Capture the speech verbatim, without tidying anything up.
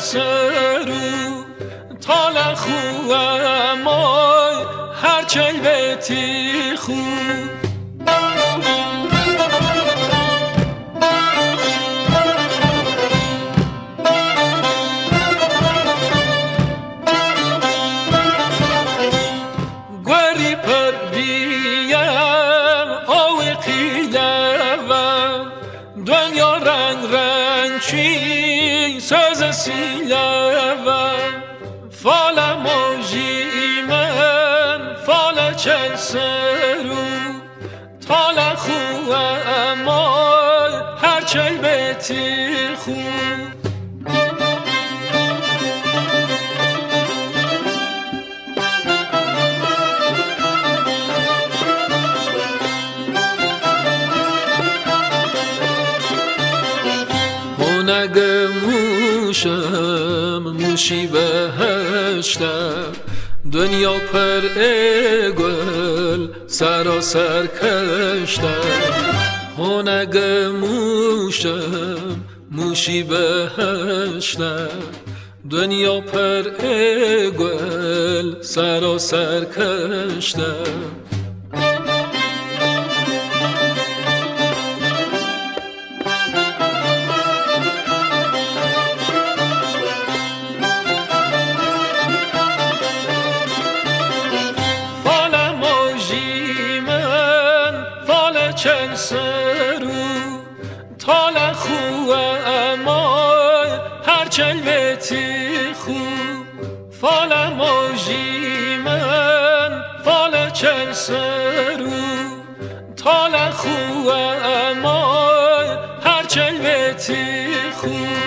سرو طال خوامای هر چل بتی خو گوری پر بیان آوی قیلوان دنیا رنگ رنگ چی ساز سیلوان فال موجی من فال چل سرو طال خوامای هر چل بتی خو نگه موشم موشی بهشتم دنیا پر گل سراسر کشتم هنگه موشم موشی بهشتم دنیا پر گل سراسر کشتم چل سرو طال خوامای هر چل بتی خو فال موجی من فال چل سرو طال خوامای هر چل بتی خو